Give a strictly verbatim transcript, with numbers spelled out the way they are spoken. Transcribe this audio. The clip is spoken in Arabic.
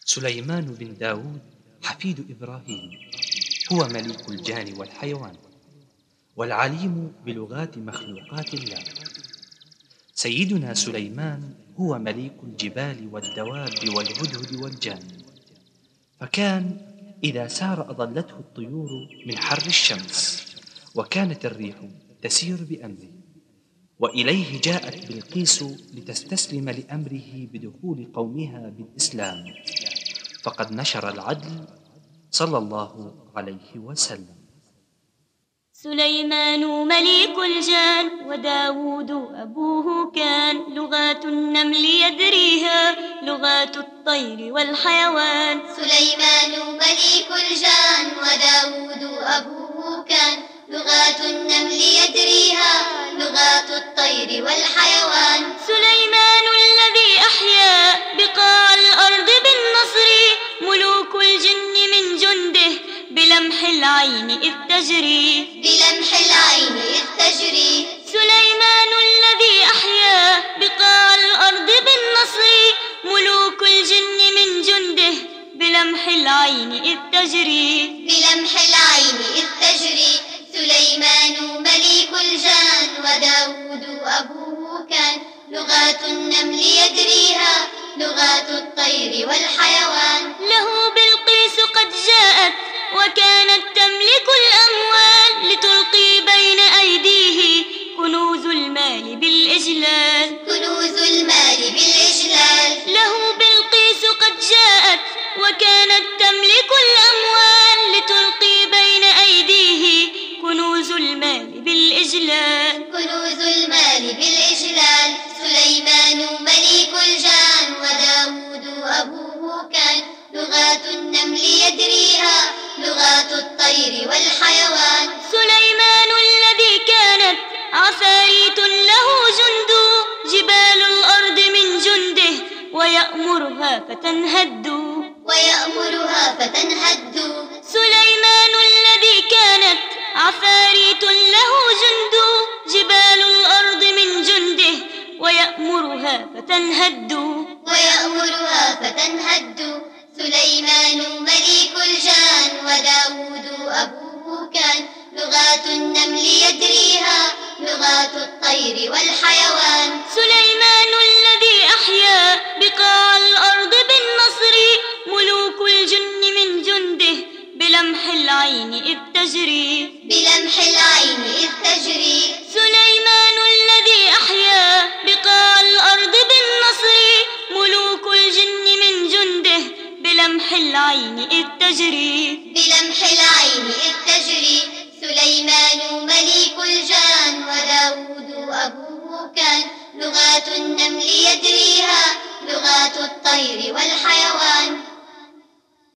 سليمان بن داود حفيد إبراهيم هو مليك الجان والحيوان، والعليم بلغات مخلوقات الله. سيدنا سليمان هو مليك الجبال والدواب والهدهد والجان، فكان إذا سار أظلته الطيور من حر الشمس، وكانت الريح تسير بأمره. وإليه جاءت بلقيس لتستسلم لأمره بدخول قومها بالإسلام، فقد نشر العدل صلى الله عليه وسلم. سليمان مليك الجان وداود أبوه كان، لغات النمل يدريها لغات الطير والحيوان. سليمان مليك الجان وداود أبوه كان، لغات النمل يدريها لغات الطير والحيوان. سليمان الذي أحيا بقاع الأرض بالنصر، ملوك الجن من جنده بلمح العين إذ تجري بلمح العين إذ تجري. سليمان الذي أحيا بقاع الأرض بالنصر، ملوك الجن من جنده بلمح العين إذ تجري بلمح العين إذ تجري. سليمان مليك الجان وداود أبوه كان، لغات النمل يدريها لغات الطير والحيوان. له بلقيس قد جاءت وكانت تملك الأموال، لتلقي بين أيديه كنوز المال بالإجلال كنوز المال بالإجلال. له بلقيس قد جاءت وكانت تملك الأموال، لتلقي بين أيديه كنوز المال بالإجلال كنوز المال بالإجلال. سليمان مليك الجان وداود أبوه كان، لغات النمل يدريها لغات الطير والحيوان. سليمان الذي كانت عفاريت له جند، جبال الأرض من جنده ويأمرها فتنهد ويأمرها فتنهد. سليمان الذي كانت عفاريت له جند، جبال الأرض من جنده ويأمرها فتنهد ويأمرها فتنهد. سليمان مليك الجان وداود أبوه كان، لغات النمل يدريها لغات الطير والحيوان. سليمان الذي أحيا بقاع الأرض بالنصر، ملوك الجن من جنده بلمح العين إذ تجري بلمح العين إذ تجري. سليمان الذي أحيا بقاع الأرض بالنصر، ملوك الجن من جنده بلمح العين إذ تجري بلمح العين إذ تجري. سليمان مليك الجان وداود أبوه كان، لغات النمل يدريها لغات الطير والحيوان.